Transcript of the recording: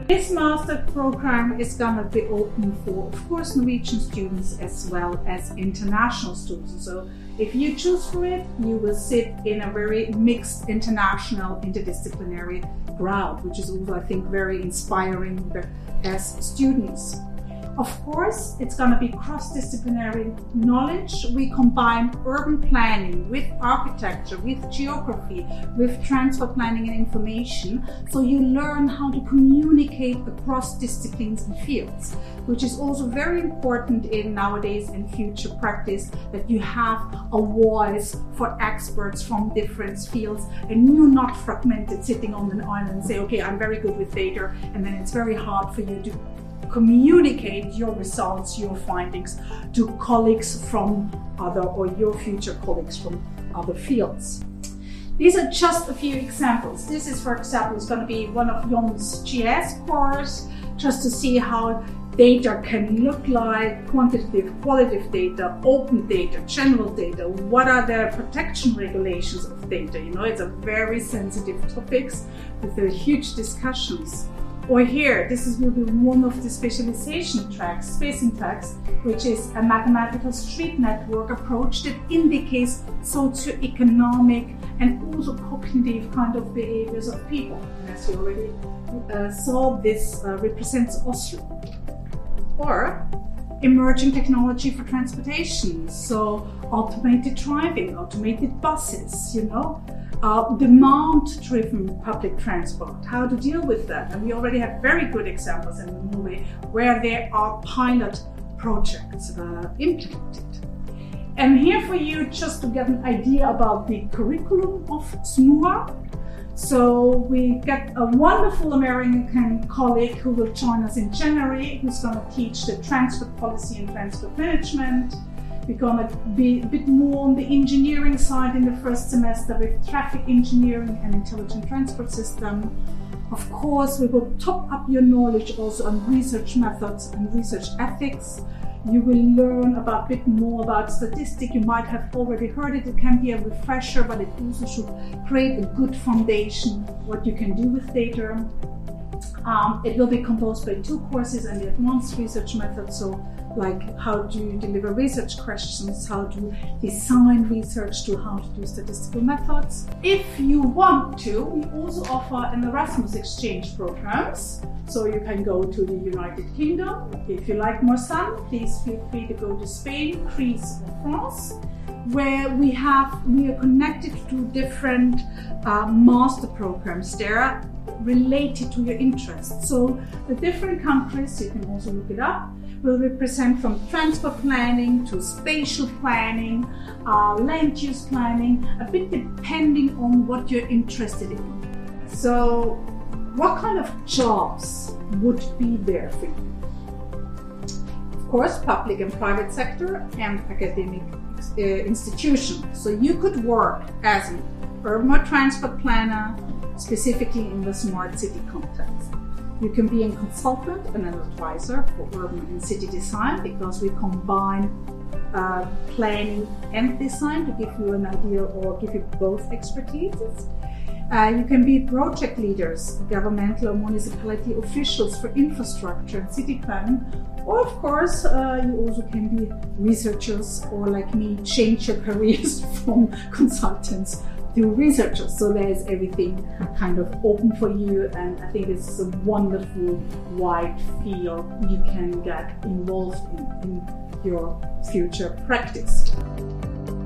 This master program is going to be open for, of course, Norwegian students as well as international students. So if you choose for it, you will sit in a very mixed international interdisciplinary crowd, which is also, I think, very inspiring as students. Of course, it's going to be cross-disciplinary knowledge. We combine urban planning with architecture, with geography, with transport planning and information. So you learn how to communicate across disciplines and fields, which is also very important in nowadays and future practice, that you have a voice for experts from different fields and you're not fragmented sitting on an island and say, okay, I'm very good with data, and then it's very hard for you to communicate your results, your findings to colleagues from other, or your future colleagues from other fields. These are just a few examples. This is, for example, is going to be one of Jon's GS course, just to see how data can look like: quantitative, qualitative data, open data, general data. What are the protection regulations of data? You know, it's a very sensitive topics with huge discussions. Or here, this will be one of the specialization tracks, spacing tracks, which is a mathematical street network approach that indicates socioeconomic and also cognitive kind of behaviors of people. And as you already saw, this represents Oslo. Or emerging technology for transportation, so automated driving, automated buses, you know. Demand-driven public transport, how to deal with that. And we already have very good examples in Norway where there are pilot projects implemented. And here for you, just to get an idea about the curriculum of SMUA. So we get a wonderful American colleague who will join us in January, who's going to teach the transport policy and transport management. We're going to be a bit more on the engineering side in the first semester with traffic engineering and intelligent transport system. Of course, we will top up your knowledge also on research methods and research ethics. You will learn a bit more about statistics. You might have already heard it. It can be a refresher, but it also should create a good foundation what you can do with data. It will be composed by 2 courses and the advanced research methods. So like how to deliver research questions, how to design research, to how to do statistical methods. If you want to, we also offer an Erasmus exchange programs. So you can go to the United Kingdom. If you like more sun, please feel free to go to Spain, Greece, or France, where we are connected to different master programs there related to your interests. So the different countries, you can also look it up, will represent from transport planning to spatial planning, land use planning, a bit depending on what you're interested in. So what kind of jobs would be there for you? Of course, public and private sector and academic institutions. So you could work as an urban transport planner, specifically in the smart city context. You can be a consultant and an advisor for urban and city design, because we combine planning and design to give you an idea or give you both expertises. You can be project leaders, governmental or municipality officials for infrastructure and city planning. Or of course, you also can be researchers, or like me, change your careers from consultants to researchers. So there's everything kind of open for you, and I think it's a wonderful wide field you can get involved in your future practice.